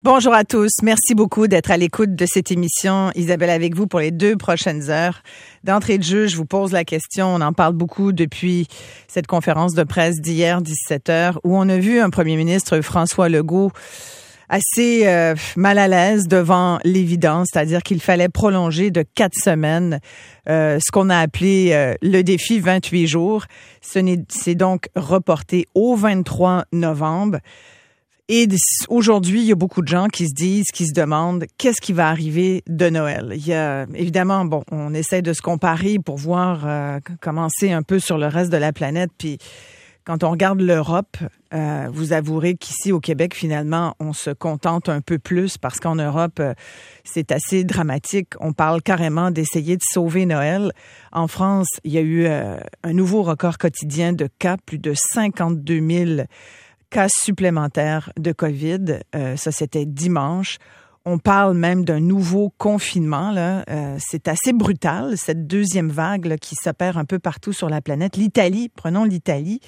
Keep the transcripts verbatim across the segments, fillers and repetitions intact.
Bonjour à tous. Merci beaucoup d'être à l'écoute de cette émission. Isabelle avec vous pour les deux prochaines heures. D'entrée de jeu, je vous pose la question. On en parle beaucoup depuis cette conférence de presse d'hier, dix-sept heures, où on a vu un premier ministre, François Legault, assez euh, mal à l'aise devant l'évidence, c'est-à-dire qu'il fallait prolonger de quatre semaines euh, ce qu'on a appelé euh, le défi vingt-huit jours. Ce n'est, c'est donc reporté au vingt-trois novembre. Et aujourd'hui, il y a beaucoup de gens qui se disent, qui se demandent qu'est-ce qui va arriver de Noël. Il y a évidemment, bon, on essaie de se comparer pour voir euh, comment c'est un peu sur le reste de la planète. Puis quand on regarde l'Europe, euh, vous avouerez qu'ici au Québec, finalement, on se contente un peu plus parce qu'en Europe, euh, c'est assez dramatique. On parle carrément d'essayer de sauver Noël. En France, il y a eu euh, un nouveau record quotidien de cas, plus de cinquante-deux mille cas supplémentaires de COVID. Euh, ça, c'était dimanche. On parle même d'un nouveau confinement. Là. Euh, c'est assez brutal, cette deuxième vague là, qui s'opère un peu partout sur la planète. L'Italie, prenons l'Italie.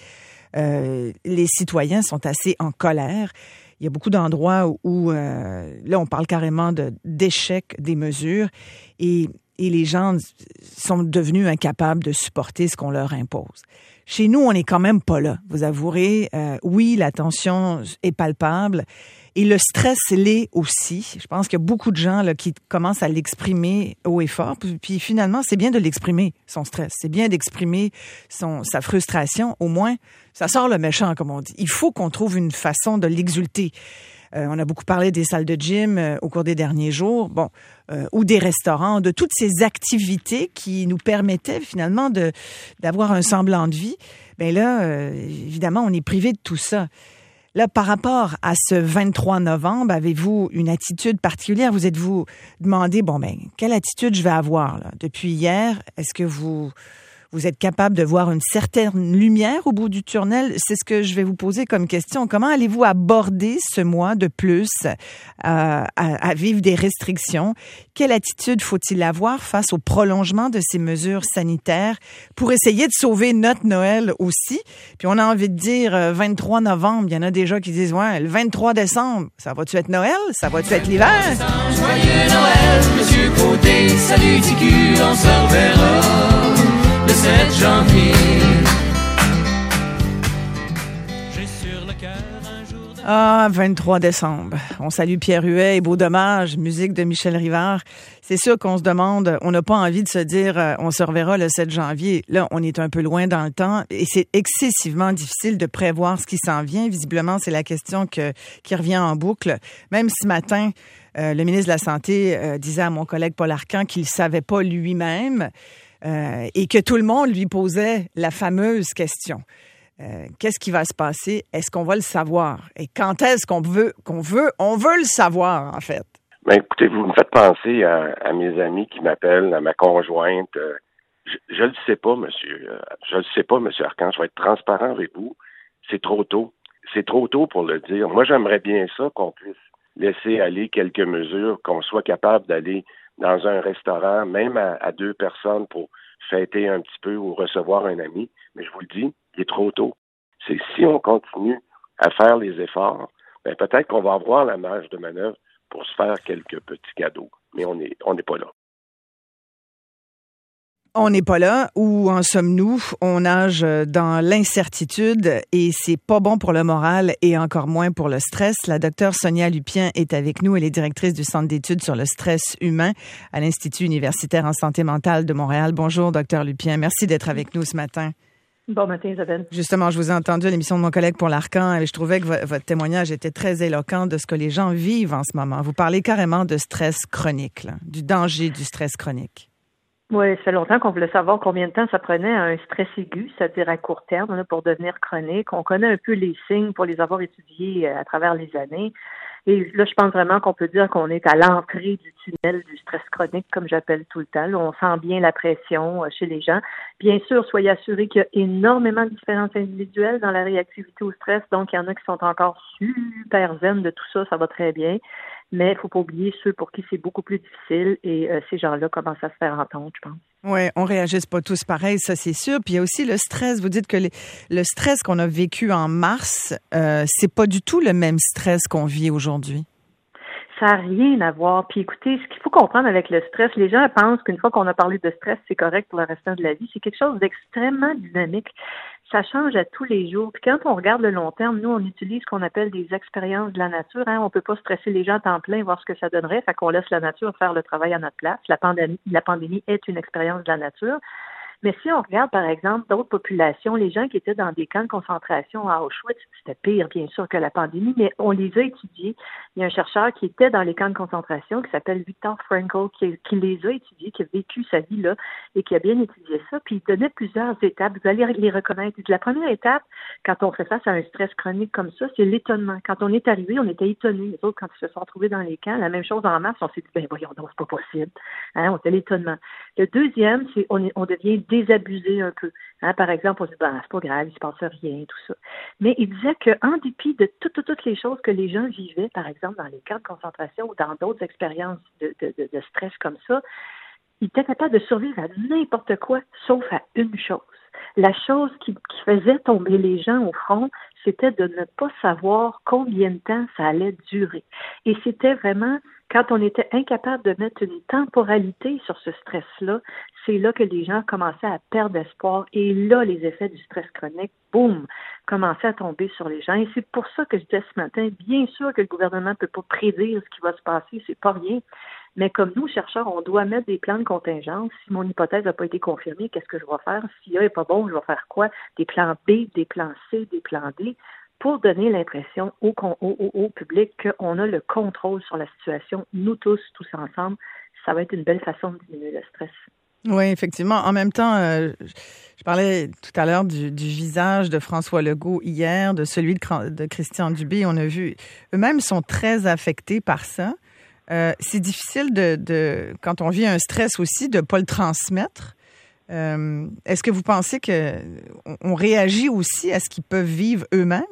Euh, les citoyens sont assez en colère. Il y a beaucoup d'endroits où, où euh, là, on parle carrément de, d'échec des mesures et, et les gens sont devenus incapables de supporter ce qu'on leur impose. Chez nous, on n'est quand même pas là, vous avouerez. Euh, oui, la tension est palpable et le stress l'est aussi. Je pense qu'il y a beaucoup de gens là, qui commencent à l'exprimer haut et fort. Puis finalement, c'est bien de l'exprimer, son stress. C'est bien d'exprimer son, sa frustration. Au moins, ça sort le méchant, comme on dit. Il faut qu'on trouve une façon de l'exulter. Euh, on a beaucoup parlé des salles de gym euh, au cours des derniers jours, bon, euh, ou des restaurants, de toutes ces activités qui nous permettaient finalement de d'avoir un semblant de vie. Bien là, euh, évidemment, on est privé de tout ça. Là, par rapport à ce vingt-trois novembre, avez-vous une attitude particulière? Vous êtes-vous demandé, bon, ben, quelle attitude je vais avoir là? Depuis hier, est-ce que vous... Vous êtes capable de voir une certaine lumière au bout du tunnel? C'est ce que je vais vous poser comme question. Comment allez-vous aborder ce mois de plus euh, à, à vivre des restrictions? Quelle attitude faut-il avoir face au prolongement de ces mesures sanitaires pour essayer de sauver notre Noël aussi? Puis on a envie de dire euh, vingt-trois novembre, il y en a déjà qui disent, ouais, le vingt-trois décembre, ça va-tu être Noël? Ça va-tu être l'hiver? Joyeux Noël, Monsieur Côté, salut T Q, on se reverra le sept janvier. J'ai sur le cœur un jour de... Ah, vingt-trois décembre. On salue Pierre Huet et Beau Dommage, musique de Michel Rivard. C'est sûr qu'on se demande, on n'a pas envie de se dire euh, on se reverra le sept janvier. Là, on est un peu loin dans le temps et c'est excessivement difficile de prévoir ce qui s'en vient. Visiblement, c'est la question que, qui revient en boucle. Même ce matin, euh, le ministre de la Santé euh, disait à mon collègue Paul Arcan qu'il ne savait pas lui-même. Euh, et que tout le monde lui posait la fameuse question. Euh, qu'est-ce qui va se passer? Est-ce qu'on va le savoir? Et quand est-ce qu'on veut, qu'on veut, on veut le savoir, en fait? Ben, écoutez, vous me faites penser à, à mes amis qui m'appellent, à ma conjointe. Euh, je ne le sais pas, monsieur. Euh, je le sais pas, monsieur Arcan. Je vais être transparent avec vous. C'est trop tôt. C'est trop tôt pour le dire. Moi, j'aimerais bien ça qu'on puisse laisser aller quelques mesures, qu'on soit capable d'aller dans un restaurant, même à, à deux personnes pour fêter un petit peu ou recevoir un ami. Mais je vous le dis, il est trop tôt. C'est si on continue à faire les efforts, ben peut-être qu'on va avoir la marge de manœuvre pour se faire quelques petits cadeaux. Mais on n'est on n'est pas là. On n'est pas là. Où en sommes-nous? On nage dans l'incertitude et c'est pas bon pour le moral et encore moins pour le stress. La docteure Sonia Lupien est avec nous. Elle est directrice du Centre d'études sur le stress humain à l'Institut universitaire en santé mentale de Montréal. Bonjour, docteur Lupien. Merci d'être avec nous ce matin. Bon matin, Isabelle. Justement, je vous ai entendu à l'émission de mon collègue Paul Arcan et je trouvais que v- votre témoignage était très éloquent de ce que les gens vivent en ce moment. Vous parlez carrément de stress chronique, là, du danger du stress chronique. Oui, ça fait longtemps qu'on voulait savoir combien de temps ça prenait à un stress aigu, c'est-à-dire à court terme, là, pour devenir chronique. On connaît un peu les signes pour les avoir étudiés à travers les années. Et là, je pense vraiment qu'on peut dire qu'on est à l'entrée du tunnel du stress chronique, comme j'appelle tout le temps. Là, on sent bien la pression chez les gens. Bien sûr, soyez assurés qu'il y a énormément de différences individuelles dans la réactivité au stress. Donc, il y en a qui sont encore super zen de tout ça, ça va très bien. Mais il ne faut pas oublier ceux pour qui c'est beaucoup plus difficile et euh, ces gens-là commencent à se faire entendre, je pense. Oui, on réagisse pas tous pareil, ça c'est sûr. Puis il y a aussi le stress. Vous dites que les, le stress qu'on a vécu en mars, euh, c'est pas du tout le même stress qu'on vit aujourd'hui. Ça n'a rien à voir. Puis écoutez, ce qu'il faut comprendre avec le stress, les gens pensent qu'une fois qu'on a parlé de stress, c'est correct pour le restant de la vie. C'est quelque chose d'extrêmement dynamique. Ça change à tous les jours. Puis quand on regarde le long terme, nous, on utilise ce qu'on appelle des expériences de la nature. Hein. On peut pas stresser les gens à temps plein, voir ce que ça donnerait. Fait qu'on laisse la nature faire le travail à notre place. La pandémie, la pandémie est une expérience de la nature. Mais si on regarde, par exemple, d'autres populations, les gens qui étaient dans des camps de concentration à Auschwitz, c'était pire, bien sûr, que la pandémie, mais on les a étudiés. Il y a un chercheur qui était dans les camps de concentration qui s'appelle Viktor Frankl, qui, qui les a étudiés, qui a vécu sa vie là et qui a bien étudié ça. Puis il donnait plusieurs étapes. Vous allez les reconnaître. La première étape, quand on fait face à un stress chronique comme ça, c'est l'étonnement. Quand on est arrivé, on était étonnés. Les autres, quand ils se sont retrouvés dans les camps, la même chose en masse, on s'est dit, ben voyons donc, c'est pas possible. Hein, on était l'étonnement. Le deuxième, c'est on, est, on devient désabusé un peu. Hein, par exemple, on se dit, ben, c'est pas grave, il se passe rien, tout ça. Mais il disait qu'en dépit de toutes, toutes, toutes les choses que les gens vivaient, par exemple, dans les camps de concentration ou dans d'autres expériences de, de, de, de stress comme ça, il était capable de survivre à n'importe quoi, sauf à une chose. La chose qui, qui faisait tomber les gens au front, c'était de ne pas savoir combien de temps ça allait durer. Et c'était vraiment, quand on était incapable de mettre une temporalité sur ce stress-là, c'est là que les gens commençaient à perdre espoir. Et là, les effets du stress chronique, boum, commençaient à tomber sur les gens. Et c'est pour ça que je disais ce matin, bien sûr que le gouvernement ne peut pas prédire ce qui va se passer, c'est pas rien. Mais comme nous, chercheurs, on doit mettre des plans de contingence. Si mon hypothèse n'a pas été confirmée, qu'est-ce que je vais faire? Si A n'est pas bon, je vais faire quoi? Des plans B, des plans C, des plans D, pour donner l'impression au, au, au, au public qu'on a le contrôle sur la situation. Nous tous, tous ensemble, ça va être une belle façon de diminuer le stress. Oui, effectivement. En même temps, euh, je parlais tout à l'heure du, du visage de François Legault hier, de celui de, de Christian Dubé. On a vu, eux-mêmes sont très affectés par ça. Euh, c'est difficile de, de, quand on vit un stress aussi, de ne pas le transmettre. Euh, est-ce que vous pensez qu'on on réagit aussi à ce qu'ils peuvent vivre eux-mêmes?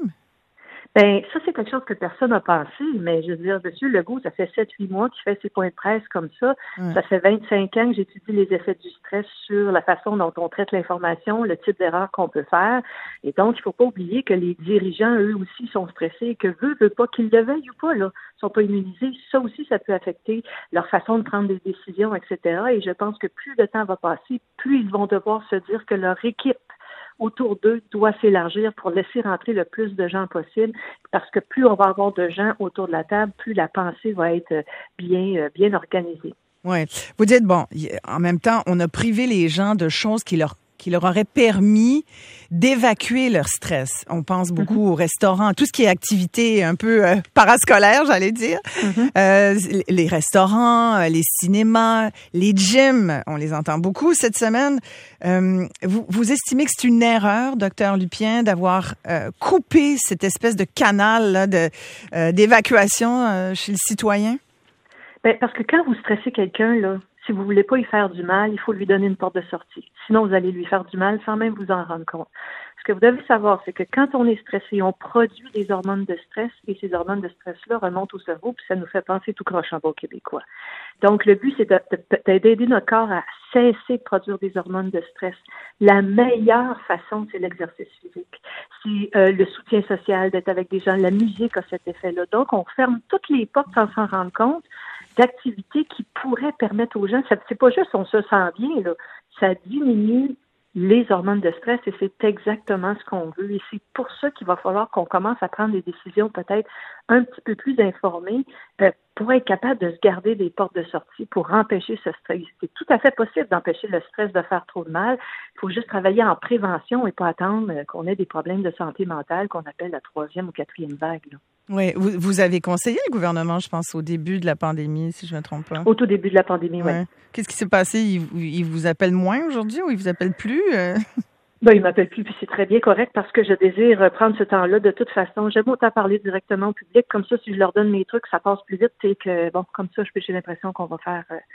Bien, ça, c'est quelque chose que personne n'a pensé, mais je veux dire, M. Legault, ça fait sept huit mois qu'il fait ses points de presse comme ça. Ouais. Ça fait vingt-cinq ans que j'étudie les effets du stress sur la façon dont on traite l'information, le type d'erreur qu'on peut faire. Et donc, il ne faut pas oublier que les dirigeants, eux aussi, sont stressés et que veut, veut pas, qu'ils le veuillent ou pas, là, sont pas immunisés. Ça aussi, ça peut affecter leur façon de prendre des décisions, et cetera. Et je pense que plus le temps va passer, plus ils vont devoir se dire que leur équipe autour d'eux doit s'élargir pour laisser rentrer le plus de gens possible, parce que plus on va avoir de gens autour de la table, plus la pensée va être bien, bien organisée. Oui. Vous dites, bon, en même temps, on a privé les gens de choses qui leur qui leur auraient permis d'évacuer leur stress. On pense beaucoup mm-hmm. au restaurant, tout ce qui est activité un peu euh, parascolaire, j'allais dire. Mm-hmm. Euh, les restaurants, les cinémas, les gyms, on les entend beaucoup cette semaine. Euh, vous, vous estimez que c'est une erreur, docteur Lupien, d'avoir euh, coupé cette espèce de canal là, de, euh, d'évacuation euh, chez le citoyen? Ben, parce que quand vous stressez quelqu'un, là, si vous voulez pas y faire du mal, il faut lui donner une porte de sortie. Sinon, vous allez lui faire du mal sans même vous en rendre compte. Ce que vous devez savoir, c'est que quand on est stressé, on produit des hormones de stress et ces hormones de stress-là remontent au cerveau puis ça nous fait penser tout croche en bas québécois. Donc, le but, c'est de, de, d'aider notre corps à cesser de produire des hormones de stress. La meilleure façon, c'est l'exercice physique. C'est euh, le soutien social, d'être avec des gens. La musique a cet effet-là. Donc, on ferme toutes les portes sans s'en rendre compte d'activités qui pourraient permettre aux gens, ça, c'est pas juste on se sent bien, là, ça diminue les hormones de stress et c'est exactement ce qu'on veut. Et c'est pour ça qu'il va falloir qu'on commence à prendre des décisions peut-être un petit peu plus informées euh, pour être capable de se garder des portes de sortie pour empêcher ce stress. C'est tout à fait possible d'empêcher le stress de faire trop de mal. Il faut juste travailler en prévention et pas attendre euh, qu'on ait des problèmes de santé mentale qu'on appelle la troisième ou quatrième vague, là. Oui, vous, vous avez conseillé le gouvernement, je pense, au début de la pandémie, si je ne me trompe pas. Au tout début de la pandémie, oui. Ouais. Qu'est-ce qui s'est passé? Il, il vous appelle moins aujourd'hui ou il vous appelle plus? Euh... Ben, il m'appelle plus, puis c'est très bien correct parce que je désire prendre ce temps-là de toute façon. J'aime autant parler directement au public, comme ça, si je leur donne mes trucs, ça passe plus vite et que, bon, comme ça, j'ai l'impression qu'on va faire... Euh,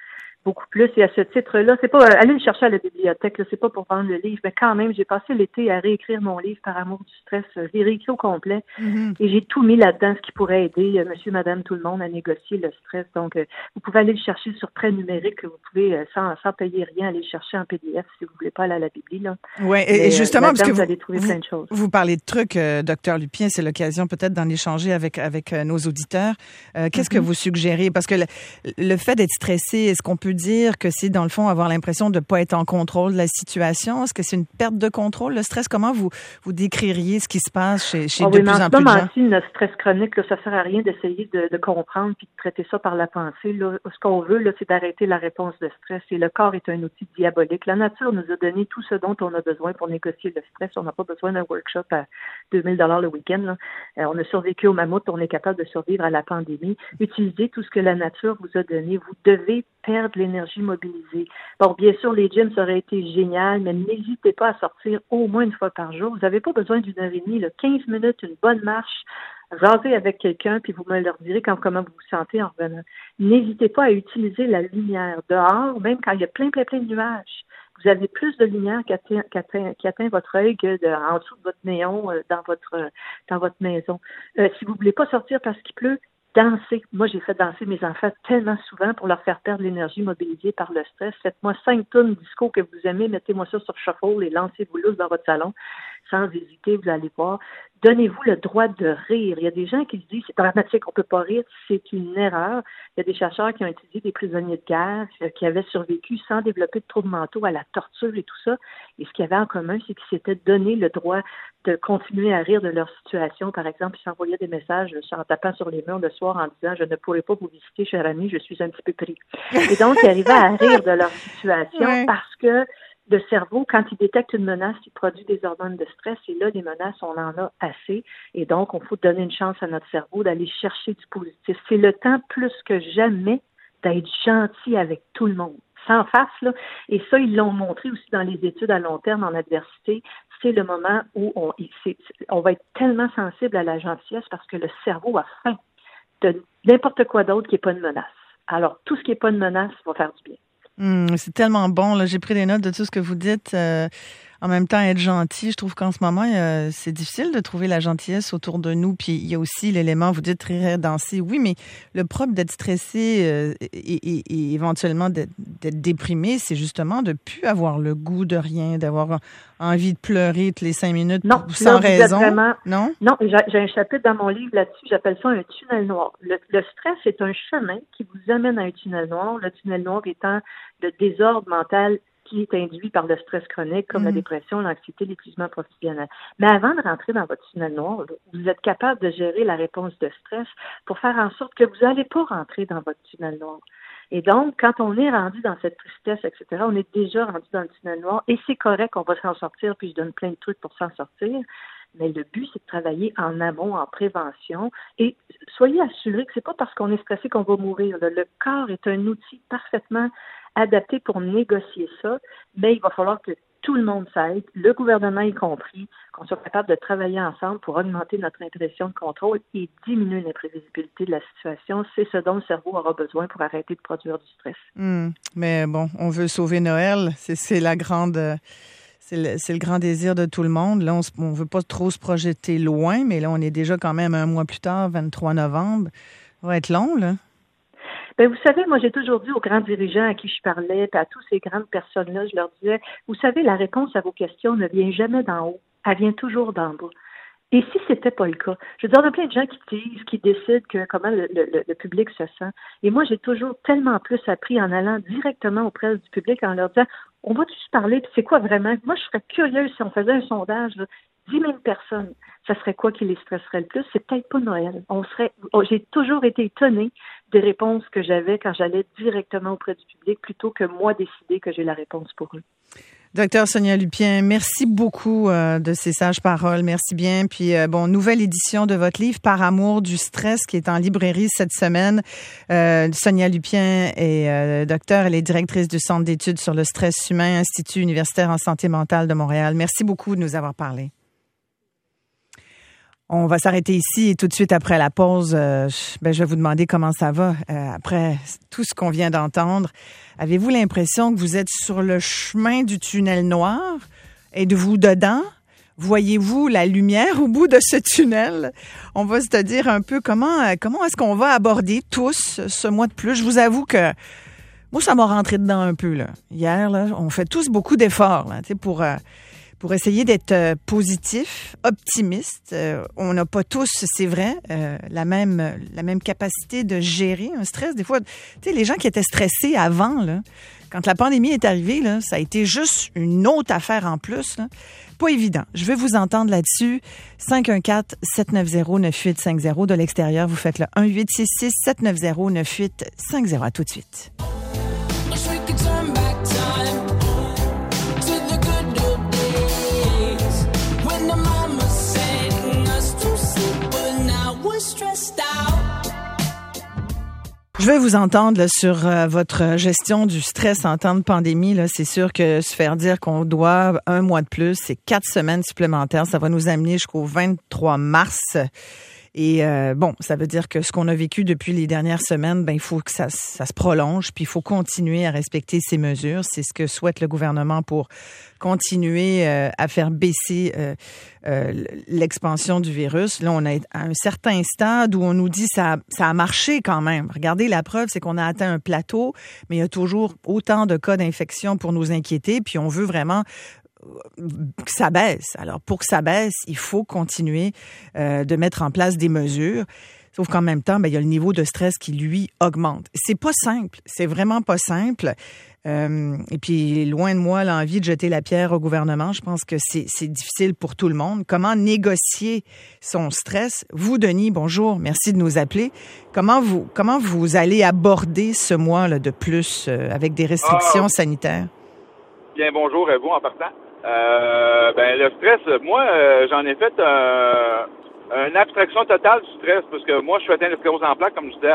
beaucoup plus. Et à ce titre-là, c'est pas, aller le chercher à la bibliothèque, là, c'est pas pour vendre le livre, mais quand même, j'ai passé l'été à réécrire mon livre Par amour du stress. Je l'ai réécrit au complet. Mm-hmm. Et j'ai tout mis là-dedans, ce qui pourrait aider euh, monsieur, madame, tout le monde à négocier le stress. Donc, euh, vous pouvez aller le chercher sur prêt numérique. Vous pouvez, euh, sans, sans payer rien, aller le chercher en P D F si vous voulez pas aller à la bibli, là. Oui, et, et justement, parce que vous, vous allez trouver vous, plein de choses. Vous parlez de trucs, euh, docteur Lupien, c'est l'occasion peut-être d'en échanger avec, avec euh, nos auditeurs. Euh, qu'est-ce mm-hmm. que vous suggérez? Parce que le, le fait d'être stressé, est-ce qu'on peut dire que c'est, dans le fond, avoir l'impression de ne pas être en contrôle de la situation? Est-ce que c'est une perte de contrôle, le stress? Comment vous, vous décririez ce qui se passe chez, chez oh, de oui, plus en plus de gens? Oui, notre stress chronique, là, ça sert à rien d'essayer de, de comprendre puis de traiter ça par la pensée. Là. Ce qu'on veut, là, c'est d'arrêter la réponse de stress. Et le corps est un outil diabolique. La nature nous a donné tout ce dont on a besoin pour négocier le stress. On n'a pas besoin d'un workshop à deux mille dollars le week-end. Là. Euh, on a survécu au mammouth, on est capable de survivre à la pandémie. Utilisez tout ce que la nature vous a donné. Vous devez perdre l'énergie mobilisée. Bon, bien sûr, les gyms, ça aurait été génial, mais n'hésitez pas à sortir au moins une fois par jour. Vous n'avez pas besoin d'une heure et demie, là, quinze minutes, une bonne marche, jaser avec quelqu'un, puis vous me leur direz quand, comment vous vous sentez en revenant. N'hésitez pas à utiliser la lumière dehors, même quand il y a plein, plein, plein de nuages. Vous avez plus de lumière qui atteint, qui atteint, qui atteint votre œil que de, en dessous de votre néon euh, dans votre euh, dans votre maison. Euh, si vous voulez pas sortir parce qu'il pleut, dansez. Moi, j'ai fait danser mes enfants tellement souvent pour leur faire perdre l'énergie mobilisée par le stress. Faites-moi cinq tonnes disco que vous aimez, mettez-moi ça sur shuffle et lancez-vous loose dans votre salon. Sans hésiter, vous allez voir. Donnez-vous le droit de rire. Il y a des gens qui se disent c'est dramatique, on peut pas rire. C'est une erreur. Il y a des chercheurs qui ont étudié des prisonniers de guerre qui avaient survécu sans développer de troubles mentaux à la torture et tout ça. Et ce qu'il y avait en commun, c'est qu'ils s'étaient donné le droit de continuer à rire de leur situation. Par exemple, ils s'envoyaient des messages en tapant sur les murs le soir en disant « Je ne pourrai pas vous visiter, cher ami, je suis un petit peu pris. » Et donc, ils arrivaient à rire de leur situation ouais. parce que le cerveau, quand il détecte une menace, il produit des hormones de stress. Et là, les menaces, on en a assez. Et donc, on faut donner une chance à notre cerveau d'aller chercher du positif. C'est le temps plus que jamais d'être gentil avec tout le monde. Sans face, là. Et ça, ils l'ont montré aussi dans les études à long terme en adversité. C'est le moment où on, c'est, on va être tellement sensible à la gentillesse parce que le cerveau a faim de n'importe quoi d'autre qui n'est pas une menace. Alors, tout ce qui n'est pas une menace va faire du bien. Mmh, c'est tellement bon. Là. J'ai pris des notes de tout ce que vous dites. Euh, en même temps, être gentil, je trouve qu'en ce moment, euh, c'est difficile de trouver la gentillesse autour de nous. Puis il y a aussi l'élément, vous dites rire, danser. Oui, mais le propre d'être stressé euh, et, et, et éventuellement d'être, d'être déprimé, c'est justement de ne plus avoir le goût de rien, d'avoir envie de pleurer toutes les cinq minutes non, sans là, raison. Vraiment, non? Non, j'ai, j'ai un chapitre dans mon livre là-dessus, j'appelle ça un tunnel noir. Le, le stress est un chemin qui vous amène à un tunnel noir. Le tunnel noir étant le désordre mental qui est induit par le stress chronique, comme mmh. la dépression, l'anxiété, l'épuisement professionnel. Mais avant de rentrer dans votre tunnel noir, là, vous êtes capable de gérer la réponse de stress pour faire en sorte que vous n'allez pas rentrer dans votre tunnel noir. Et donc, quand on est rendu dans cette tristesse, et cetera, on est déjà rendu dans le tunnel noir et c'est correct, on va s'en sortir, puis je donne plein de trucs pour s'en sortir. Mais le but, c'est de travailler en amont, en prévention. Et soyez assurés que c'est pas parce qu'on est stressé qu'on va mourir. Là. Le corps est un outil parfaitement adapté pour négocier ça, mais il va falloir que tout le monde s'aide, le gouvernement y compris, qu'on soit capable de travailler ensemble pour augmenter notre impression de contrôle et diminuer l'imprévisibilité de la situation. C'est ce dont le cerveau aura besoin pour arrêter de produire du stress. Mmh, mais bon, on veut sauver Noël. C'est, c'est la grande... C'est le, c'est le grand désir de tout le monde. Là, on ne veut pas trop se projeter loin, mais là, on est déjà quand même un mois plus tard, vingt-trois novembre. Ça va être long, là. Ben, vous savez, moi, j'ai toujours dit aux grands dirigeants à qui je parlais, puis à toutes ces grandes personnes-là, je leur disais, vous savez, la réponse à vos questions ne vient jamais d'en haut. Elle vient toujours d'en bas. Et si c'était pas le cas? Je veux dire, on a plein de gens qui disent, qui décident que comment le, le, le public se sent. Et moi, j'ai toujours tellement plus appris en allant directement auprès du public en leur disant, on va tous parler, puis c'est quoi vraiment? Moi, je serais curieuse si on faisait un sondage, là, dix mille personnes, ça serait quoi qui les stresserait le plus? C'est peut-être pas Noël. On serait, oh, j'ai toujours été étonnée des réponses que j'avais quand j'allais directement auprès du public plutôt que moi décider que j'ai la réponse pour eux. Docteur Sonia Lupien, merci beaucoup euh, de ces sages paroles. Merci bien. Puis, euh, bon, nouvelle édition de votre livre, Par amour du stress, qui est en librairie cette semaine. Euh, Sonia Lupien est euh, docteur. Elle est directrice du Centre d'études sur le stress humain, Institut universitaire en santé mentale de Montréal. Merci beaucoup de nous avoir parlé. On va s'arrêter ici et tout de suite après la pause, euh, ben, je vais vous demander comment ça va euh, après tout ce qu'on vient d'entendre. Avez-vous l'impression que vous êtes sur le chemin du tunnel noir? Êtes-vous dedans? Voyez-vous la lumière au bout de ce tunnel? On va se dire un peu comment, comment est-ce qu'on va aborder tous ce mois de plus. Je vous avoue que moi, ça m'a rentré dedans un peu. Là. Hier, là, on fait tous beaucoup d'efforts là, pour... Euh, pour essayer d'être euh, positif, optimiste. Euh, on n'a pas tous, c'est vrai, euh, la même la même capacité de gérer un stress. Des fois, tu sais, les gens qui étaient stressés avant, là, quand la pandémie est arrivée, là, ça a été juste une autre affaire en plus. Là. Pas évident. Je vais vous entendre là-dessus. cinq un quatre, sept neuf zéro, neuf huit cinq zéro. De l'extérieur, vous faites le un huit six six, sept neuf zéro, neuf huit cinq zéro. À tout de suite. Je vais vous entendre là, sur euh, votre gestion du stress en temps de pandémie. Là, c'est sûr que se faire dire qu'on doit un mois de plus, c'est quatre semaines supplémentaires. Ça va nous amener jusqu'au vingt-trois mars. Et euh, bon, ça veut dire que ce qu'on a vécu depuis les dernières semaines, ben il faut que ça, ça se prolonge, puis il faut continuer à respecter ces mesures. C'est ce que souhaite le gouvernement pour continuer euh, à faire baisser euh, euh, l'expansion du virus. Là, on est à un certain stade où on nous dit ça, ça a marché quand même. Regardez, la preuve, c'est qu'on a atteint un plateau, mais il y a toujours autant de cas d'infection pour nous inquiéter, puis on veut vraiment que ça baisse. Alors, pour que ça baisse, il faut continuer euh, de mettre en place des mesures. Sauf qu'en même temps, ben, il y a le niveau de stress qui, lui, augmente. C'est pas simple. C'est vraiment pas simple. Euh, et puis, loin de moi l'envie de jeter la pierre au gouvernement. Je pense que c'est, c'est difficile pour tout le monde. Comment négocier son stress? Vous, Denis, bonjour. Merci de nous appeler. Comment vous, comment vous allez aborder ce mois-là de plus euh, avec des restrictions ah, sanitaires? Bien, bonjour à vous en partant. Euh, ben le stress, moi, euh, j'en ai fait euh, une abstraction totale du stress parce que moi, je suis atteint de sclérose en plaques, comme je disais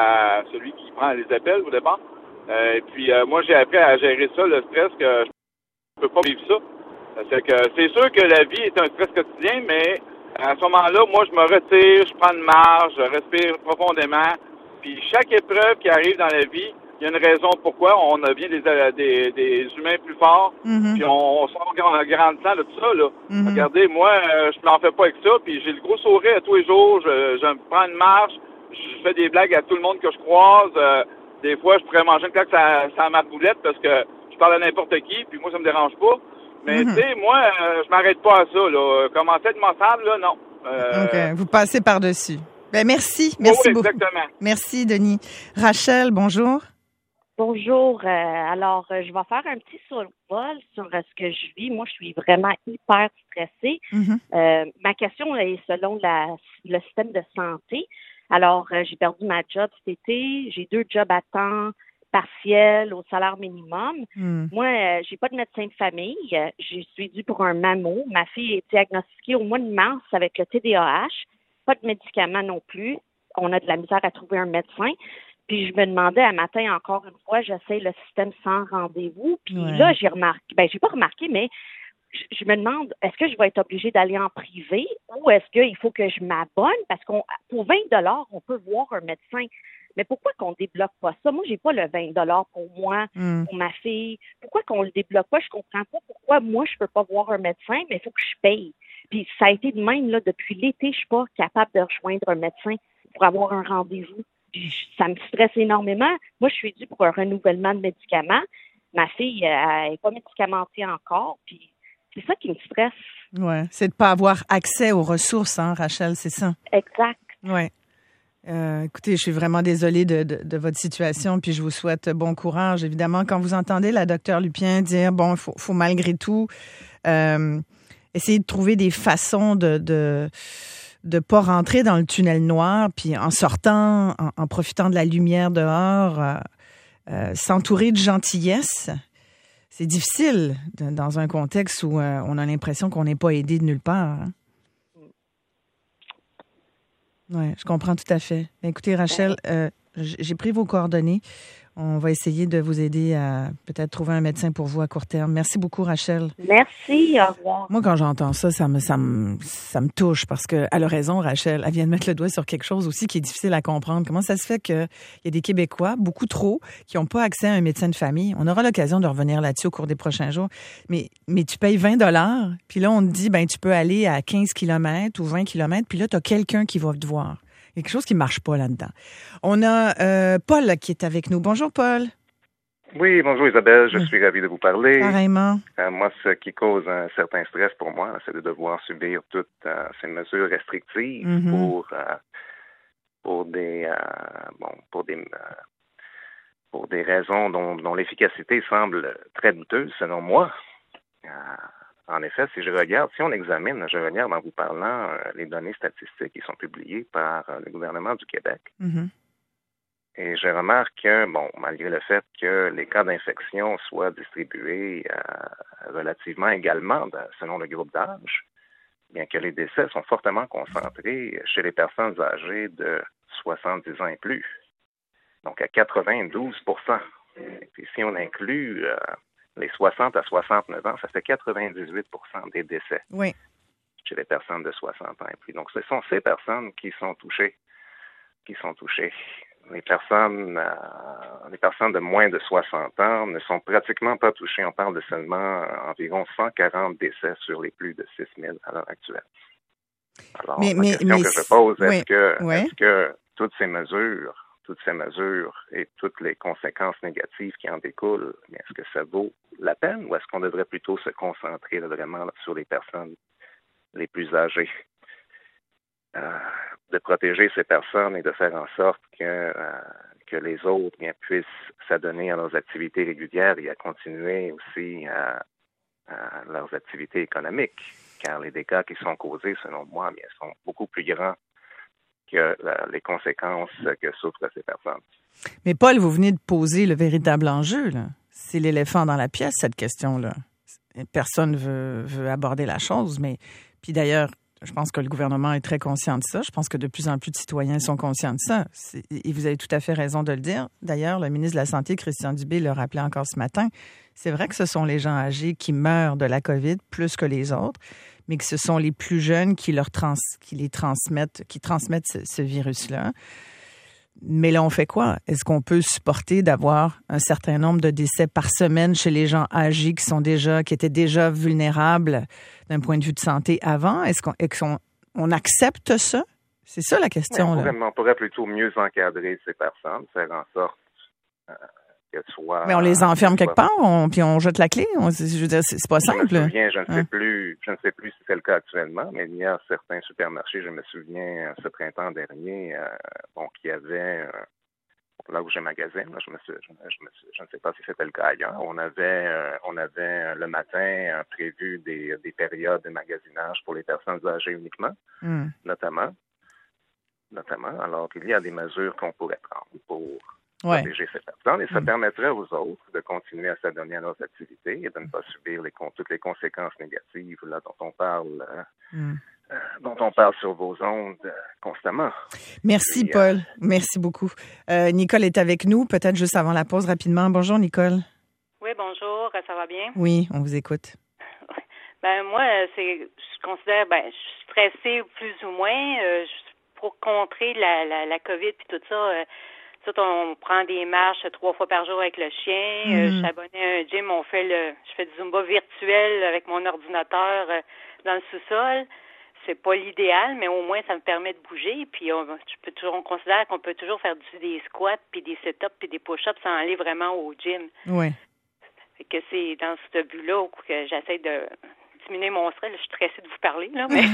à celui qui prend les appels au départ. Euh, et puis, euh, moi, j'ai appris à gérer ça, le stress, que je peux pas vivre ça. C'est que c'est sûr que la vie est un stress quotidien, mais à ce moment-là, moi, je me retire, je prends une marche, je respire profondément. Puis chaque épreuve qui arrive dans la vie, il y a une raison pourquoi on devient des, des, des humains plus forts, mm-hmm. puis on, on sort en grandissant de tout ça, là. Mm-hmm. Regardez, moi, euh, je m'en fais pas avec ça, puis j'ai le gros sourire à tous les jours, je, je me prends une marche, je fais des blagues à tout le monde que je croise, euh, des fois, je pourrais manger une claque à ma boulette parce que je parle à n'importe qui, puis moi, ça me dérange pas. Mais, mm-hmm. tu sais, moi, euh, je m'arrête pas à ça, là. Commencer à être massable, là, non. Euh... OK, vous passez par-dessus. Ben, merci, merci oui, beaucoup. Exactement. Merci, Denis. Rachel, bonjour. Bonjour. Euh, alors, euh, je vais faire un petit survol sur euh, ce que je vis. Moi, je suis vraiment hyper stressée. Mm-hmm. Euh, ma question est selon la, le système de santé. Alors, euh, j'ai perdu ma job cet été. J'ai deux jobs à temps partiel au salaire minimum. Mm. Moi, euh, j'ai pas de médecin de famille. Euh, je suis due pour un mammo. Ma fille est diagnostiquée au mois de mars avec le T D A H. Pas de médicaments non plus. On a de la misère à trouver un médecin. Puis je me demandais un matin, encore une fois, j'essaie le système sans rendez-vous. Puis ouais. là, j'ai remarqué, ben j'ai pas remarqué, mais je, je me demande, est-ce que je vais être obligée d'aller en privé ou est-ce qu'il faut que je m'abonne? Parce qu'on pour vingt dollars, on peut voir un médecin. Mais pourquoi qu'on débloque pas ça? Moi, j'ai pas le vingt dollars pour moi, mm. pour ma fille. Pourquoi qu'on le débloque pas? Je comprends pas pourquoi moi, je peux pas voir un médecin, mais il faut que je paye. Puis ça a été de même, là, depuis l'été, je suis pas capable de rejoindre un médecin pour avoir un rendez-vous. Puis ça me stresse énormément. Moi, je suis due pour un renouvellement de médicaments. Ma fille, elle n'est pas médicamentée encore. Puis c'est ça qui me stresse. Oui, c'est de ne pas avoir accès aux ressources, hein, Rachel, c'est ça? Exact. Oui. Euh, écoutez, je suis vraiment désolée de, de, de votre situation, puis je vous souhaite bon courage. Évidemment, quand vous entendez la docteure Lupien dire, bon, il faut, faut malgré tout euh, essayer de trouver des façons de... de de pas rentrer dans le tunnel noir, puis en sortant, en, en profitant de la lumière dehors, euh, euh, s'entourer de gentillesse, c'est difficile de, dans un contexte où euh, on a l'impression qu'on n'est pas aidé de nulle part. Hein? Oui, je comprends tout à fait. Écoutez, Rachel, euh, j'ai pris vos coordonnées. On va essayer de vous aider à peut-être trouver un médecin pour vous à court terme. Merci beaucoup, Rachel. Merci, au revoir. Moi, quand j'entends ça, ça me, ça me, ça me touche parce que elle a raison, Rachel. Elle vient de mettre le doigt sur quelque chose aussi qui est difficile à comprendre. Comment ça se fait qu'il y a des Québécois, beaucoup trop, qui n'ont pas accès à un médecin de famille? On aura l'occasion de revenir là-dessus au cours des prochains jours. Mais, mais tu payes vingt dollars, puis là, on te dit, ben, tu peux aller à quinze kilomètres ou vingt kilomètres, puis là, tu as quelqu'un qui va te voir. Il y a quelque chose qui marche pas là-dedans. On a euh, Paul là, qui est avec nous. Bonjour, Paul. Oui, bonjour Isabelle, je suis ravi de vous parler. Pareillement. Euh, moi, ce qui cause un certain stress pour moi, c'est de devoir subir toutes euh, ces mesures restrictives mm-hmm. pour euh, pour des euh, bon pour des euh, pour des raisons dont, dont l'efficacité semble très douteuse, selon moi. Euh, En effet, si je regarde, si on examine, je regarde en vous parlant euh, les données statistiques qui sont publiées par euh, le gouvernement du Québec. Mm-hmm. Et je remarque que, bon, malgré le fait que les cas d'infection soient distribués euh, relativement également de, selon le groupe d'âge, bien que les décès sont fortement concentrés chez les personnes âgées de soixante-dix ans et plus. Donc à quatre-vingt-douze pour cent. Et puis si on inclut euh, les soixante à soixante-neuf ans, ça fait quatre-vingt-dix-huit pour cent des décès oui. chez les personnes de soixante ans et plus. Donc, ce sont ces personnes qui sont touchées, qui sont touchées. Les personnes, euh, les personnes de moins de soixante ans ne sont pratiquement pas touchées. On parle de seulement euh, environ cent quarante décès sur les plus de six mille à l'heure actuelle. Alors, mais, la mais, question mais, que je pose, oui, est-ce que, oui. est-ce que toutes ces mesures toutes ces mesures et toutes les conséquences négatives qui en découlent, est-ce que ça vaut la peine ou est-ce qu'on devrait plutôt se concentrer vraiment sur les personnes les plus âgées? Euh, de protéger ces personnes et de faire en sorte que, euh, que les autres bien, puissent s'adonner à leurs activités régulières et à continuer aussi à, à leurs activités économiques, car les dégâts qui sont causés, selon moi, bien, sont beaucoup plus grands que la, les conséquences que souffrent ces personnes. Mais Paul, vous venez de poser le véritable enjeu, là. C'est l'éléphant dans la pièce, cette question-là. Personne veut, veut aborder la chose, mais puis d'ailleurs, je pense que le gouvernement est très conscient de ça. Je pense que de plus en plus de citoyens sont conscients de ça. C'est, et vous avez tout à fait raison de le dire. D'ailleurs, le ministre de la Santé, Christian Dubé, le rappelait encore ce matin. C'est vrai que ce sont les gens âgés qui meurent de la COVID plus que les autres, mais que ce sont les plus jeunes qui leur trans, qui les transmettent, qui transmettent ce, ce virus-là. Mais là, on fait quoi? Est-ce qu'on peut supporter d'avoir un certain nombre de décès par semaine chez les gens âgés qui sont déjà, qui étaient déjà vulnérables d'un point de vue de santé avant? Est-ce qu'on, est-ce qu'on on accepte ça? C'est ça la question. Oui, on, là. pourrait, on pourrait plutôt mieux encadrer ces personnes, faire en sorte euh, qu'elles soient... Mais on les enferme quelque part, on, puis on jette la clé. On, je veux dire, c'est, c'est pas simple. Je me souviens, je ne sais hein? plus, je ne sais plus si c'est le cas actuellement, mais il y a certains supermarchés, je me souviens, ce printemps dernier, euh, bon, qu'il y avait, euh, là où j'ai magasin, là, je, me suis, je, je, me suis, je ne sais pas si c'était le cas ailleurs, on avait, euh, on avait euh, le matin euh, prévu des, des périodes de magasinage pour les personnes âgées uniquement, mm. notamment, notamment, alors qu'il y a des mesures qu'on pourrait prendre pour ouais. protéger ces personnes et ça mm. permettrait aux autres de continuer à s'adonner à leurs activités et de ne pas subir les, toutes les conséquences négatives là, dont on parle euh, mm. euh, dont on parle sur vos ondes euh, constamment. Merci, et, Paul. Euh, Merci beaucoup. Euh, Nicole est avec nous, peut-être juste avant la pause rapidement. Bonjour, Nicole. Oui, bonjour. Ça va bien? Oui, on vous écoute. Ben moi, c'est, je considère, ben, je suis stressée plus ou moins euh, pour contrer la, la, la COVID et tout ça. Euh, Tout, on prend des marches trois fois par jour avec le chien. Mm. Euh, je suis abonnée à un gym. On fait le, je fais du Zumba virtuel avec mon ordinateur euh, dans le sous-sol. C'est pas l'idéal, mais au moins ça me permet de bouger. Puis on, je peux toujours, on considère qu'on peut toujours faire du, des squats, puis des sit-ups, puis des push-ups sans aller vraiment au gym. Oui. Fait que c'est dans ce but-là que j'essaie de diminuer mon stress. Là, je suis stressée de vous parler, là, mais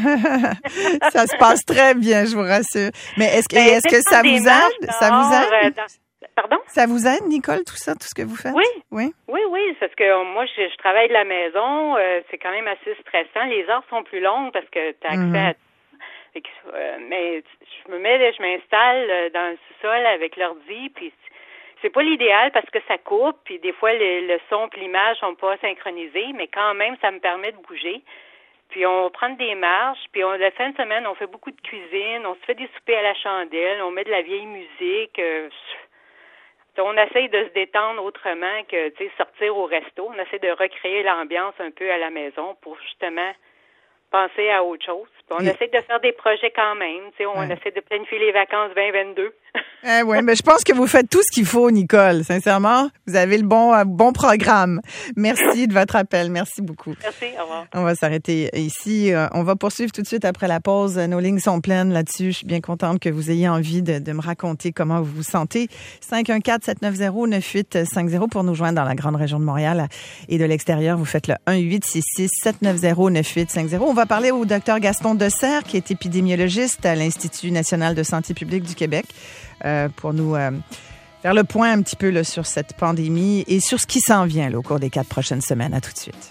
ça se passe très bien, je vous rassure. Mais est-ce que, ben, est-ce que ça vous aide? Ça vous aide? Dans... Pardon? Ça vous aide, Nicole, tout ça, tout ce que vous faites? Oui. Oui, oui, oui, parce que moi, je, je travaille de la maison. Euh, c'est quand même assez stressant. Les heures sont plus longues parce que tu as accès mm-hmm. à... Fait que, euh, mais je me mets, je m'installe dans le sous-sol avec l'ordi, puis c'est pas l'idéal parce que ça coupe, puis des fois, le, le son et l'image sont pas synchronisés, mais quand même, ça me permet de bouger. Puis on prend des marches, puis on, la fin de semaine, on fait beaucoup de cuisine, on se fait des soupers à la chandelle, on met de la vieille musique. Euh, on essaye de se détendre autrement que, tu sais, sortir au resto. On essaie de recréer l'ambiance un peu à la maison pour justement penser à autre chose. Puis on oui. essaie de faire des projets quand même. Tu sais, on ouais. essaie de planifier les vacances vingt vingt-deux. Eh oui, mais je pense que vous faites tout ce qu'il faut, Nicole. Sincèrement, vous avez le bon, euh, bon programme. Merci de votre appel. Merci beaucoup. Merci, au revoir. On va s'arrêter ici. On va poursuivre tout de suite après la pause. Nos lignes sont pleines là-dessus. Je suis bien contente que vous ayez envie de, de me raconter comment vous vous sentez. cinq un quatre, sept neuf zéro, neuf huit cinq zéro pour nous joindre dans la grande région de Montréal et de l'extérieur. Vous faites le un huit six six, sept neuf zéro, neuf huit cinq zéro. On va parler au docteur Gaston Desserre, qui est épidémiologiste à l'Institut national de santé publique du Québec. Euh, pour nous euh, faire le point un petit peu là, sur cette pandémie et sur ce qui s'en vient là, au cours des quatre prochaines semaines. À tout de suite.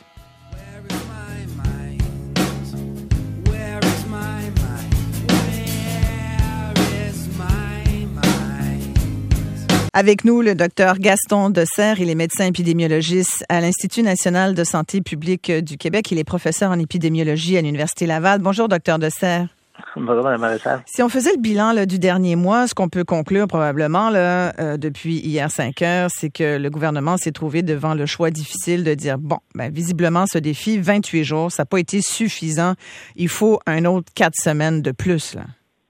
Avec nous, le docteur Gaston Desserre. Il est médecin épidémiologiste à l'Institut national de santé publique du Québec. Il est professeur en épidémiologie à l'Université Laval. Bonjour, docteur Desserre. Bonjour, Mme Maréchal. Si on faisait le bilan là, du dernier mois, ce qu'on peut conclure probablement là, euh, depuis hier cinq heures, c'est que le gouvernement s'est trouvé devant le choix difficile de dire, bon, ben, visiblement, ce défi, vingt-huit jours, ça n'a pas été suffisant. Il faut un autre quatre semaines de plus, là.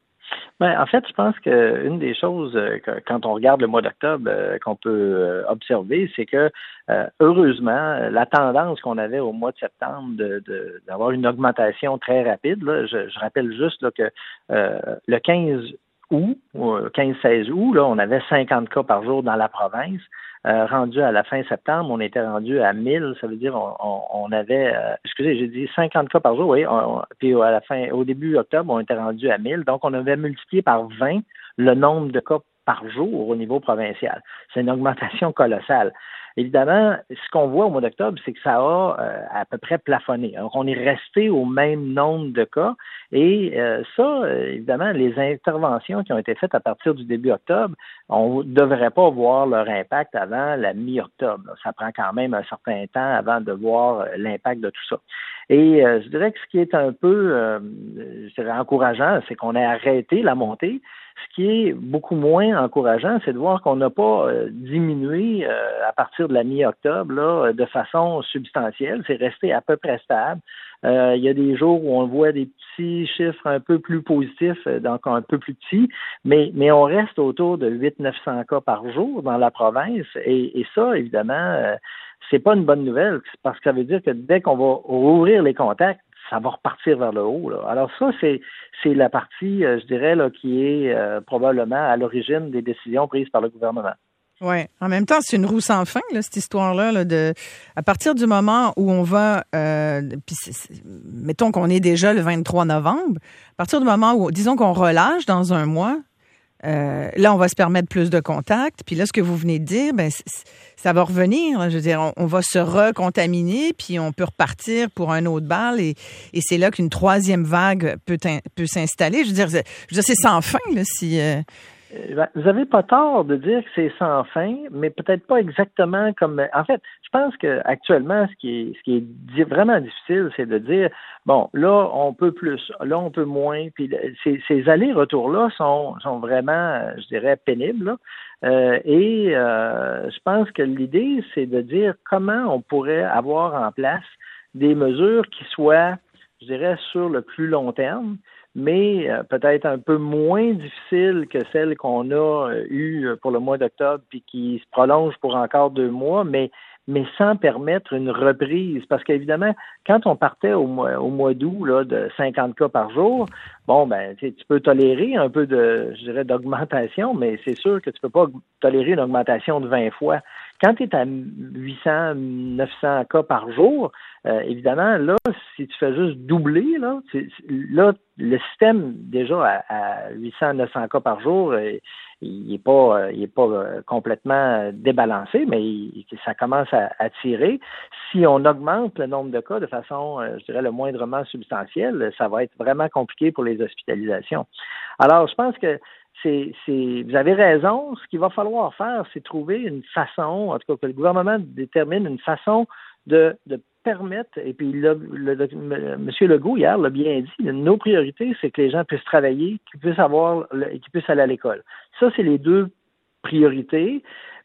Ben, en fait, je pense qu'une des choses, euh, que, quand on regarde le mois d'octobre, euh, qu'on peut euh, observer, c'est que, euh, heureusement, la tendance qu'on avait au mois de septembre de, de, d'avoir une augmentation très rapide, là, je, je rappelle juste là, que euh, le quinze août, quinze seize août, là, on avait cinquante cas par jour dans la province. Euh, rendu à la fin septembre, on était rendu à mille, ça veut dire on, on, on avait, euh, excusez, j'ai dit cinquante cas par jour, oui, on, puis à la fin, au début octobre, on était rendu à mille, donc on avait multiplié par vingt le nombre de cas par jour au niveau provincial. C'est une augmentation colossale. Évidemment, ce qu'on voit au mois d'octobre, c'est que ça a euh, à peu près plafonné. Alors, on est resté au même nombre de cas et euh, ça, euh, évidemment, les interventions qui ont été faites à partir du début octobre, on ne devrait pas voir leur impact avant la mi-octobre. Ça prend quand même un certain temps avant de voir l'impact de tout ça. Et euh, je dirais que ce qui est un peu euh, je dirais encourageant, c'est qu'on ait arrêté la montée. Ce qui est beaucoup moins encourageant, c'est de voir qu'on n'a pas euh, diminué euh, à partir de la mi-octobre là, de façon substantielle. C'est resté à peu près stable. Euh, il y a des jours où on voit des petits chiffres un peu plus positifs, donc un peu plus petits, mais, mais on reste autour de huit cents à neuf cents cas par jour dans la province. Et, et ça, évidemment, euh, c'est pas une bonne nouvelle, parce que ça veut dire que dès qu'on va rouvrir les contacts, ça va repartir vers le haut, là. Alors ça, c'est c'est la partie, euh, je dirais, là, qui est euh, probablement à l'origine des décisions prises par le gouvernement. Oui. En même temps, c'est une roue sans fin, là, cette histoire-là. Là, de, à partir du moment où on va, euh, puis mettons qu'on est déjà le vingt-trois novembre, à partir du moment où, disons qu'on relâche dans un mois, Euh, là, on va se permettre plus de contacts. Puis là, ce que vous venez de dire, ben, ça va revenir. Là. Je veux dire, on, on va se recontaminer, puis on peut repartir pour un autre bal. Et, et c'est là qu'une troisième vague peut, peut s'installer. Je veux dire, je veux dire c'est sans fin, là, si... Euh... Vous n'avez pas tort de dire que c'est sans fin, mais peut-être pas exactement comme... En fait, je pense qu'actuellement, ce qui est, ce qui est vraiment difficile, c'est de dire, bon, là, on peut plus, là, on peut moins, puis ces, ces allers-retours-là sont, sont vraiment, je dirais, pénibles, là. Euh, et euh, je pense que l'idée, c'est de dire comment on pourrait avoir en place des mesures qui soient, je dirais, sur le plus long terme, mais euh, peut-être un peu moins difficile que celle qu'on a euh, eue pour le mois d'octobre puis qui se prolonge pour encore deux mois, mais mais sans permettre une reprise. Parce qu'évidemment, quand on partait au mois, au mois d'août là, de cinquante cas par jour, bon, ben, tu peux tolérer un peu de, je dirais, d'augmentation, mais c'est sûr que tu peux pas tolérer une augmentation de vingt fois. Quand tu es à huit cents, neuf cents cas par jour, euh, évidemment, là, si tu fais juste doubler, là, c'est, là, le système, déjà, à, à huit cents, neuf cents cas par jour, euh, il n'est pas, il est pas complètement débalancé, mais il, ça commence à, à tirer. Si on augmente le nombre de cas de façon, je dirais, le moindrement substantielle, ça va être vraiment compliqué pour les hospitalisations. Alors, je pense que c'est, c'est, vous avez raison. Ce qu'il va falloir faire, c'est trouver une façon, en tout cas que le gouvernement détermine une façon de, de permettre, et puis le, le, le, M. Legault, hier, l'a bien dit, nos priorités, c'est que les gens puissent travailler, qu'ils puissent avoir, qu'ils puissent aller à l'école. Ça, c'est les deux priorités,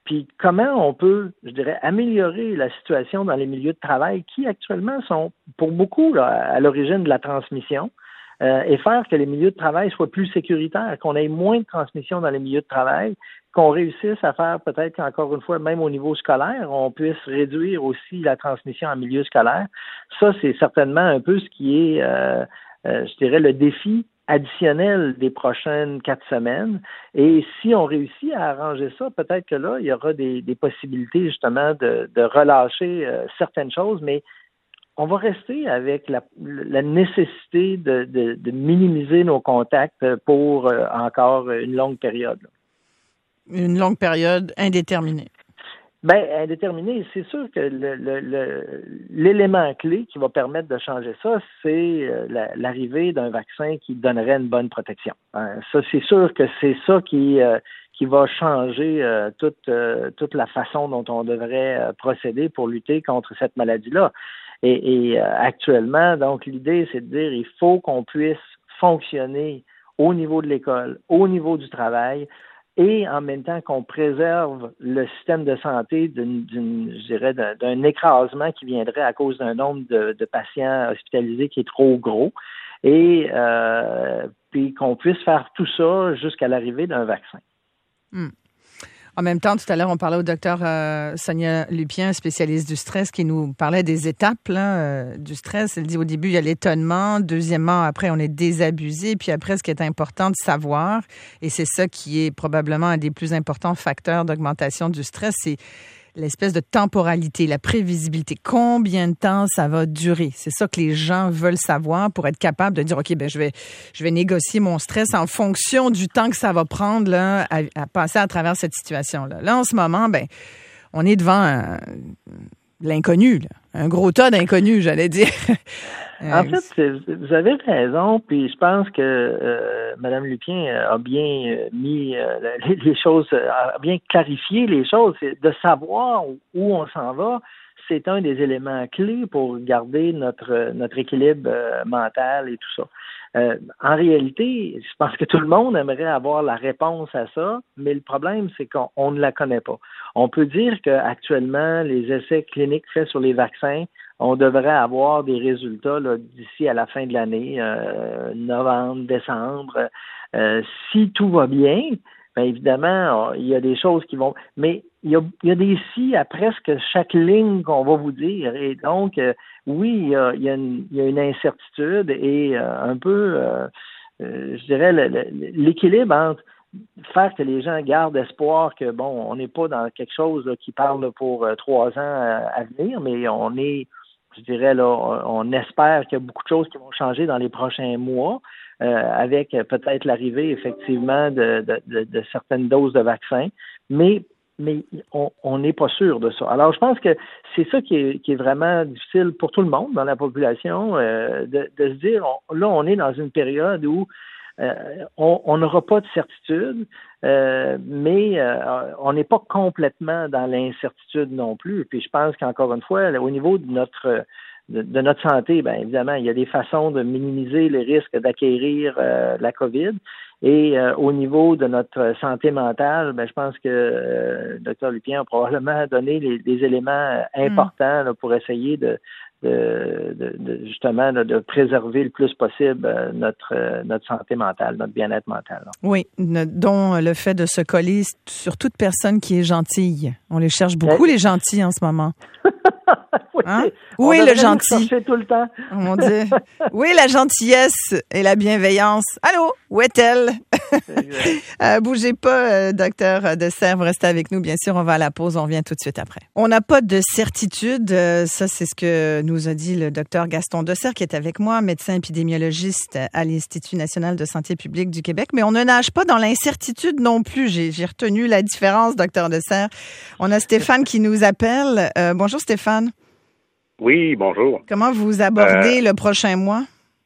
puis comment on peut, je dirais, améliorer la situation dans les milieux de travail qui actuellement sont, pour beaucoup, là, à l'origine de la transmission, euh, et faire que les milieux de travail soient plus sécuritaires, qu'on ait moins de transmission dans les milieux de travail, qu'on réussisse à faire peut-être qu'encore une fois, même au niveau scolaire, on puisse réduire aussi la transmission en milieu scolaire. Ça, c'est certainement un peu ce qui est, euh, euh, je dirais, le défi additionnel des prochaines quatre semaines. Et si on réussit à arranger ça, peut-être que là, il y aura des, des possibilités justement de, de relâcher euh, certaines choses, mais on va rester avec la, la nécessité de, de, de minimiser nos contacts pour euh, encore une longue période. Une longue période indéterminée. Bien, indéterminée, c'est sûr que le, le, le, l'élément clé qui va permettre de changer ça, c'est euh, la, l'arrivée d'un vaccin qui donnerait une bonne protection. Hein, ça, c'est sûr que c'est ça qui, euh, qui va changer euh, toute, euh, toute la façon dont on devrait euh, procéder pour lutter contre cette maladie-là. Et, et euh, actuellement, donc, l'idée, c'est de dire il faut qu'on puisse fonctionner au niveau de l'école, au niveau du travail, et en même temps qu'on préserve le système de santé d'une, d'une je dirais, d'un, d'un écrasement qui viendrait à cause d'un nombre de, de patients hospitalisés qui est trop gros, et euh, puis qu'on puisse faire tout ça jusqu'à l'arrivée d'un vaccin. Mmh. En même temps, tout à l'heure, on parlait au docteur euh, Sonia Lupien, spécialiste du stress, qui nous parlait des étapes là, euh, du stress. Elle dit au début, il y a l'étonnement. Deuxièmement, après, on est désabusé. Puis après, ce qui est important de savoir, et c'est ça qui est probablement un des plus importants facteurs d'augmentation du stress, c'est l'espèce de temporalité, la prévisibilité. Combien de temps ça va durer? C'est ça que les gens veulent savoir pour être capables de dire, OK, ben je vais je vais négocier mon stress en fonction du temps que ça va prendre là, à, à passer à travers cette situation-là. Là, en ce moment, ben on est devant un, l'inconnu, là. Un gros tas d'inconnus, j'allais dire. En fait, vous avez raison, puis je pense que euh, Mme Lupien a bien mis euh, les, les choses, a bien clarifié les choses. C'est de savoir où on s'en va, c'est un des éléments clés pour garder notre notre équilibre euh, mental et tout ça. Euh, en réalité, je pense que tout le monde aimerait avoir la réponse à ça, mais le problème, c'est qu'on on ne la connaît pas. On peut dire qu'actuellement, les essais cliniques faits sur les vaccins, on devrait avoir des résultats là, d'ici à la fin de l'année, euh, novembre, décembre. Euh, si tout va bien, bien évidemment, il y a des choses qui vont... Mais il y a, il y a des si à presque chaque ligne qu'on va vous dire. Et donc, euh, oui, il y a, il y a, une, il y a une incertitude et euh, un peu, euh, euh, je dirais, le, le, l'équilibre entre faire que les gens gardent espoir que, bon, on n'est pas dans quelque chose là, qui parle pour euh, trois ans à, à venir, mais on est... Je dirais, là, on espère qu'il y a beaucoup de choses qui vont changer dans les prochains mois, euh, avec peut-être l'arrivée, effectivement, de, de, de, de certaines doses de vaccins, mais, mais on n'est pas sûr de ça. Alors, je pense que c'est ça qui est, qui est vraiment difficile pour tout le monde dans la population, euh, de, de se dire, on, là, on est dans une période où Euh, on n'aura pas de certitude, euh, mais euh, on n'est pas complètement dans l'incertitude non plus. Puis je pense qu'encore une fois, au niveau de notre de, de notre santé, bien évidemment, il y a des façons de minimiser les risques d'acquérir euh, la COVID. Et euh, au niveau de notre santé mentale, ben, je pense que euh, le docteur Lupien a probablement donné les, des éléments importants là, pour essayer de De, de, de justement de, de préserver le plus possible euh, notre euh, notre santé mentale, notre bien-être mental. Là. Oui, ne, dont le fait de se coller sur toute personne qui est gentille. On les cherche beaucoup, les gentils, en ce moment. oui, hein? Où est le gentil? Tout le temps. Oh, mon Dieu. Où est la gentillesse et la bienveillance? Allô? Où est-elle? euh, bougez pas, euh, docteur Dessert. Vous restez avec nous. Bien sûr, on va à la pause. On revient tout de suite après. On n'a pas de certitude. Euh, ça, c'est ce que nous a dit le docteur Gaston Dessert, qui est avec moi, médecin épidémiologiste à l'Institut national de santé publique du Québec. Mais on ne nage pas dans l'incertitude non plus. J'ai, j'ai retenu la différence, docteur Dessert. On a Stéphane qui nous appelle. Euh, bonjour, Stéphane. Oui, bonjour. Comment vous abordez euh, le prochain mois?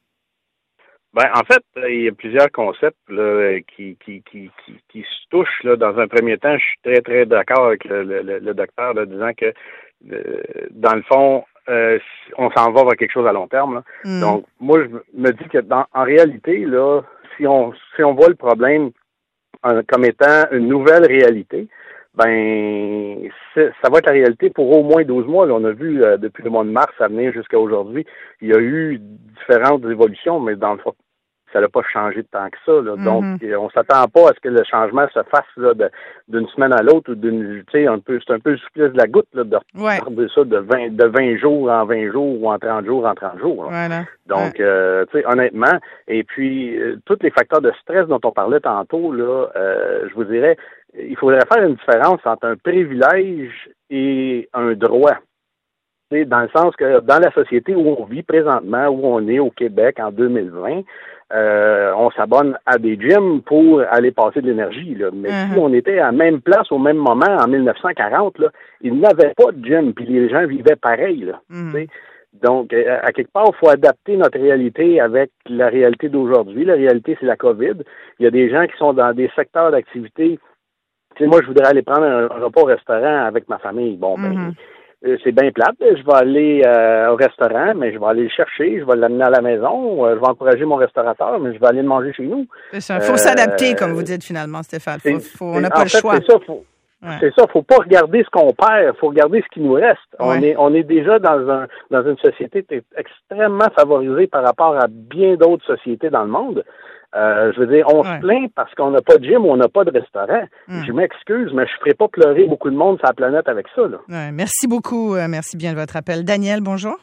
Ben, en fait, il y a plusieurs concepts là, qui, qui, qui, qui, qui se touchent. Là. Dans un premier temps, je suis très, très d'accord avec le, le, le docteur là, disant que, euh, dans le fond, euh, on s'en va vers quelque chose à long terme. Là. Mm. Donc, moi, je me dis que dans, en réalité, là, si on si on voit le problème en, comme étant une nouvelle réalité, ben ça va être la réalité pour au moins douze mois. Là, on a vu euh, depuis le mois de mars à venir jusqu'à aujourd'hui, il y a eu différentes évolutions, mais dans le fond, ça n'a pas changé de tant que ça. Là. Mm-hmm. Donc, on s'attend pas à ce que le changement se fasse là, de, d'une semaine à l'autre ou d'une, tu sais, un peu, c'est un peu le souplesse de la goutte là, de ouais. regarder ça de vingt, de vingt jours en vingt jours ou en trente jours en trente jours. Voilà. Donc, ouais. euh, tu sais, honnêtement, et puis euh, tous les facteurs de stress dont on parlait tantôt, là, euh, je vous dirais, il faudrait faire une différence entre un privilège et un droit. Tu sais, dans le sens que dans la société où on vit présentement, où on est au Québec en deux mille vingt, Euh, on s'abonne à des gyms pour aller passer de l'énergie. Là. Mais uh-huh. si on était à la même place au même moment en mille neuf cent quarante, là, il n'avait pas de gym, puis les gens vivaient pareil. Là, uh-huh. Donc, à, à quelque part, il faut adapter notre réalité avec la réalité d'aujourd'hui. La réalité, c'est la COVID. Il y a des gens qui sont dans des secteurs d'activité. Tu sais, moi, je voudrais aller prendre un, un repas au restaurant avec ma famille. Bon, uh-huh. ben... c'est bien plate. Je vais aller euh, au restaurant, mais je vais aller le chercher, je vais l'amener à la maison, euh, je vais encourager mon restaurateur, mais je vais aller le manger chez nous. C'est ça. Il faut euh, s'adapter, comme vous dites finalement, Stéphane. Faut, faut, on n'a pas le fait, choix. C'est ça. Faut, ouais. C'est ça. Faut pas regarder ce qu'on perd, faut regarder ce qui nous reste. Ouais. On est, on est déjà dans un, dans une société extrêmement favorisée par rapport à bien d'autres sociétés dans le monde. Euh, je veux dire, on ouais. se plaint parce qu'on n'a pas de gym ou on n'a pas de restaurant. Hum. Je m'excuse, mais je ne ferai pas pleurer beaucoup de monde sur la planète avec ça. Là. Ouais, merci beaucoup. Euh, merci bien de votre appel. Daniel, bonjour.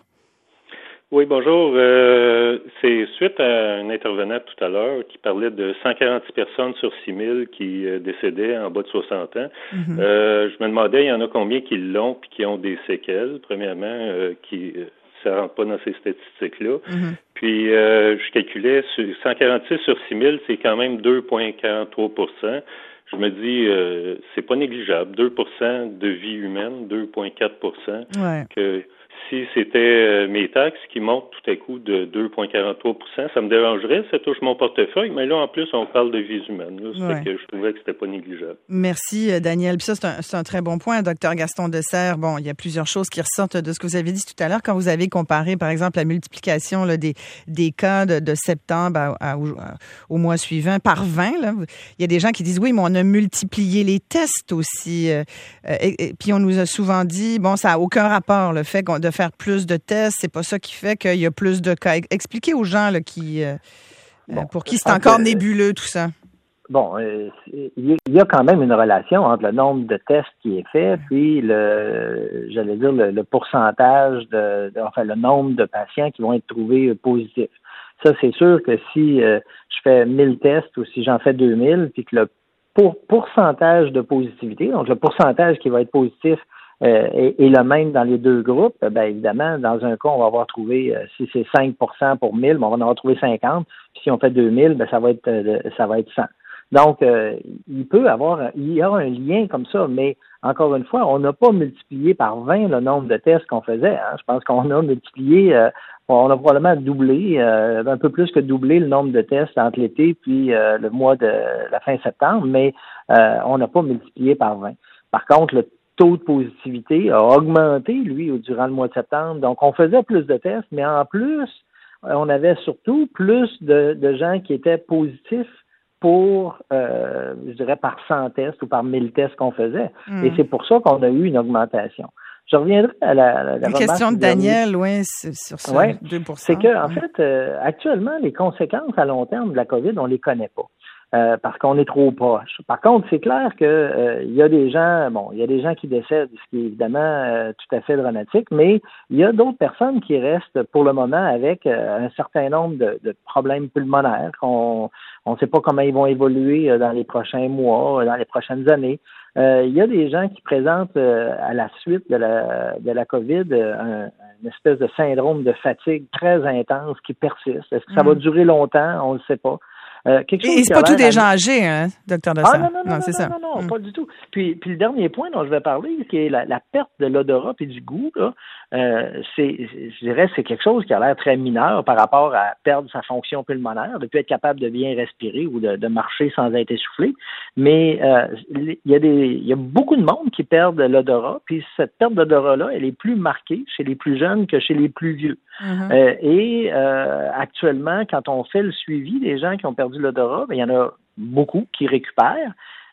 Oui, bonjour. Euh, c'est suite à un intervenant tout à l'heure qui parlait de cent quarante-six personnes sur six mille qui euh, décédaient en bas de soixante ans. Mm-hmm. Euh, je me demandais, il y en a combien qui l'ont et qui ont des séquelles, premièrement, euh, qui... Euh, ça ne rentre pas dans ces statistiques-là. Mm-hmm. Puis, euh, je calculais, cent quarante-six sur six mille, c'est quand même deux virgule quarante-trois pour cent. Je me dis, euh, c'est pas négligeable. deux pour cent de vie humaine, deux virgule quatre pour cent. Ouais. Que si c'était euh, mes taxes qui montent tout à coup de deux virgule quarante-trois pour cent, ça me dérangerait, ça touche mon portefeuille, mais là, en plus, on parle de vies humaines. Là, c'est ouais. que je trouvais que c'était pas négligeable. Merci, Daniel. Puis ça, c'est un, c'est un très bon point, docteur Gaston Dessert. Bon, il y a plusieurs choses qui ressortent de ce que vous avez dit tout à l'heure quand vous avez comparé, par exemple, la multiplication là, des, des cas de, de septembre à, à, à, au mois suivant par vingt. Là. Il y a des gens qui disent, oui, mais on a multiplié les tests aussi. Euh, et, et, puis on nous a souvent dit, bon, ça n'a aucun rapport, le fait qu'on, de faire plus de tests, c'est pas ça qui fait qu'il y a plus de cas. Expliquez aux gens là, qui, euh, bon, pour qui c'est encore que, nébuleux tout ça. Bon, euh, il y a quand même une relation entre le nombre de tests qui est fait puis le, j'allais dire le, le pourcentage de, de, enfin le nombre de patients qui vont être trouvés positifs. Ça, c'est sûr que si euh, je fais mille tests ou si j'en fais deux mille, puis que le pour, pourcentage de positivité, donc le pourcentage qui va être positif Euh, et, et le même dans les deux groupes, bien évidemment, dans un cas, on va avoir trouvé, euh, si c'est cinq pour cent pour mille, ben on va en avoir trouvé cinquante. Puis si on fait deux mille, ben ça va être euh, ça va être cent. Donc, euh, il peut avoir, il y a un lien comme ça, mais encore une fois, on n'a pas multiplié par vingt le nombre de tests qu'on faisait. Hein. Je pense qu'on a multiplié, euh, on a probablement doublé, euh, un peu plus que doublé le nombre de tests entre l'été puis euh, le mois de la fin septembre, mais euh, on n'a pas multiplié par vingt. Par contre, le taux de positivité a augmenté, lui, durant le mois de septembre. Donc, on faisait plus de tests, mais en plus, on avait surtout plus de, de gens qui étaient positifs pour, euh, je dirais, par cent tests ou par mille tests qu'on faisait. Mmh. Et c'est pour ça qu'on a eu une augmentation. Je reviendrai à la, à la une question de Daniel, oui, sur ce ouais, deux pour cent. C'est que, en fait, euh, actuellement, les conséquences à long terme de la COVID, on les connaît pas. Euh, parce qu'on est trop proche. Par contre, c'est clair que euh, il y a des gens, bon, il y a des gens qui décèdent, ce qui est évidemment euh, tout à fait dramatique, mais il y a d'autres personnes qui restent pour le moment avec euh, un certain nombre de, de problèmes pulmonaires qu'on on ne sait pas comment ils vont évoluer euh, dans les prochains mois, dans les prochaines années. Euh, il y a des gens qui présentent euh, à la suite de la de la COVID euh, un, une espèce de syndrome de fatigue très intense qui persiste. Est-ce que ça mmh. va durer longtemps? On ne le sait pas. Euh, quelque chose Et c'est pas tous des gens âgés, hein, docteur Dessert? Ah non, non, non, non, c'est non, ça. non, non, non mm. pas du tout. Puis, puis le dernier point dont je vais parler, qui est la, la perte de l'odorat et du goût, là, euh, c'est, je dirais, c'est quelque chose qui a l'air très mineur par rapport à perdre sa fonction pulmonaire, de plus être capable de bien respirer ou de, de marcher sans être essoufflé. Mais euh, il y a des, il y a beaucoup de monde qui perdent l'odorat, puis cette perte d'odorat-là, elle est plus marquée chez les plus jeunes que chez les plus vieux. Mm-hmm. Euh, et euh, actuellement, quand on fait le suivi des gens qui ont perdu l'odorat, bien, il y en a beaucoup qui récupèrent.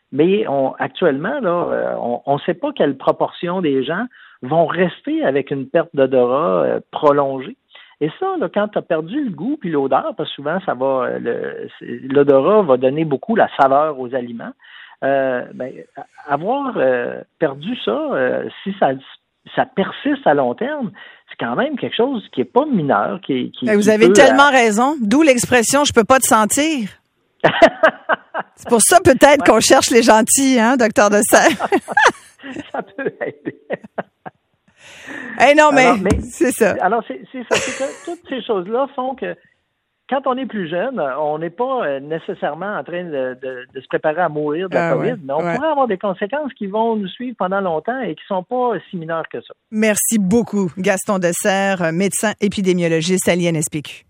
mais on, actuellement, là, on ne sait pas quelle proportion des gens vont rester avec une perte d'odorat euh, prolongée. Et ça, là, quand tu as perdu le goût puis l'odeur, parce que souvent, ça va, le, l'odorat va donner beaucoup la saveur aux aliments. Euh, ben, avoir euh, perdu ça, euh, si ça, ça persiste à long terme, c'est quand même quelque chose qui est pas mineur. Qui, qui, Vous qui avez peut, tellement euh... raison. D'où l'expression « je peux pas te sentir ». C'est pour ça peut-être ouais. qu'on cherche les gentils, hein, docteur Dessert. Ça peut aider. Eh non, mais, alors, mais c'est ça. Alors, c'est, c'est ça. C'est que toutes ces choses-là font que quand on est plus jeune, on n'est pas nécessairement en train de, de, de se préparer à mourir de la ah, COVID, ouais, mais on ouais. pourrait avoir des conséquences qui vont nous suivre pendant longtemps et qui ne sont pas si mineures que ça. Merci beaucoup, Gaston Dessert, médecin épidémiologiste à l'I N S P Q.